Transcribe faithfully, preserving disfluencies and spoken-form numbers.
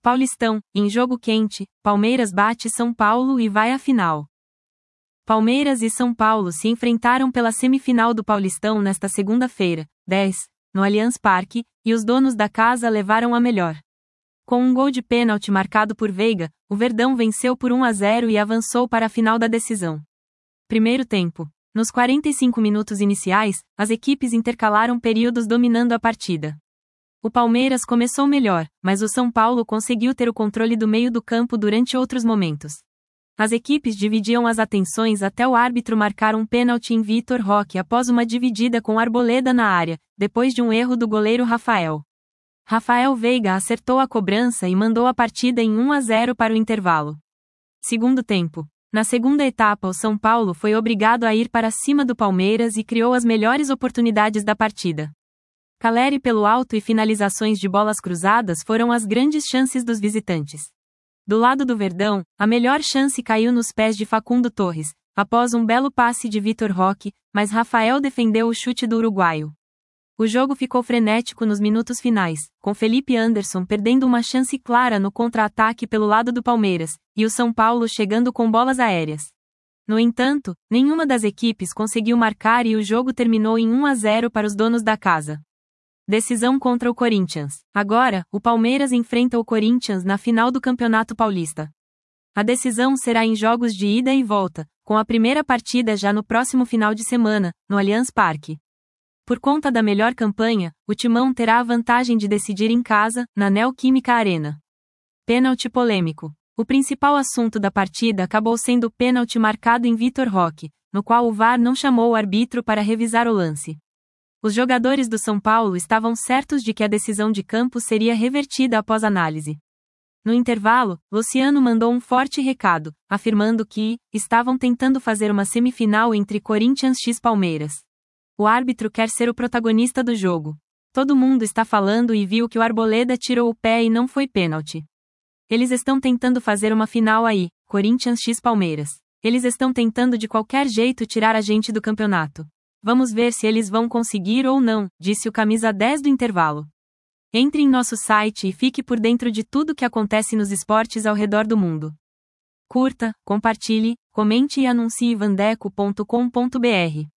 Paulistão, em jogo quente, Palmeiras bate São Paulo e vai à final. Palmeiras e São Paulo se enfrentaram pela semifinal do Paulistão nesta segunda-feira, dez, no Allianz Parque, e os donos da casa levaram a melhor. Com um gol de pênalti marcado por Veiga, o Verdão venceu por um a zero e avançou para a final da decisão. Primeiro tempo. Nos quarenta e cinco minutos iniciais, as equipes intercalaram períodos dominando a partida. O Palmeiras começou melhor, mas o São Paulo conseguiu ter o controle do meio do campo durante outros momentos. As equipes dividiam as atenções até o árbitro marcar um pênalti em Vitor Roque após uma dividida com Arboleda na área, depois de um erro do goleiro Rafael. Rafael Veiga acertou a cobrança e mandou a partida em um a zero para o intervalo. Segundo tempo. Na segunda etapa, o São Paulo foi obrigado a ir para cima do Palmeiras e criou as melhores oportunidades da partida. Caleri pelo alto e finalizações de bolas cruzadas foram as grandes chances dos visitantes. Do lado do Verdão, a melhor chance caiu nos pés de Facundo Torres, após um belo passe de Vitor Roque, mas Rafael defendeu o chute do uruguaio. O jogo ficou frenético nos minutos finais, com Felipe Anderson perdendo uma chance clara no contra-ataque pelo lado do Palmeiras, e o São Paulo chegando com bolas aéreas. No entanto, nenhuma das equipes conseguiu marcar e o jogo terminou em um a zero para os donos da casa. Decisão contra o Corinthians. Agora, o Palmeiras enfrenta o Corinthians na final do Campeonato Paulista. A decisão será em jogos de ida e volta, com a primeira partida já no próximo final de semana, no Allianz Parque. Por conta da melhor campanha, o Timão terá a vantagem de decidir em casa, na Neoquímica Arena. Pênalti polêmico. O principal assunto da partida acabou sendo o pênalti marcado em Vitor Roque, no qual o V A R não chamou o árbitro para revisar o lance. Os jogadores do São Paulo estavam certos de que a decisão de campo seria revertida após análise. No intervalo, Luciano mandou um forte recado, afirmando que estavam tentando fazer uma semifinal entre Corinthians x Palmeiras. O árbitro quer ser o protagonista do jogo. Todo mundo está falando e viu que o Arboleda tirou o pé e não foi pênalti. Eles estão tentando fazer uma final aí, Corinthians x Palmeiras. Eles estão tentando de qualquer jeito tirar a gente do campeonato. Vamos ver se eles vão conseguir ou não, disse o camisa dez do intervalo. Entre em nosso site e fique por dentro de tudo que acontece nos esportes ao redor do mundo. Curta, compartilhe, comente e anuncie vandeco ponto com ponto br.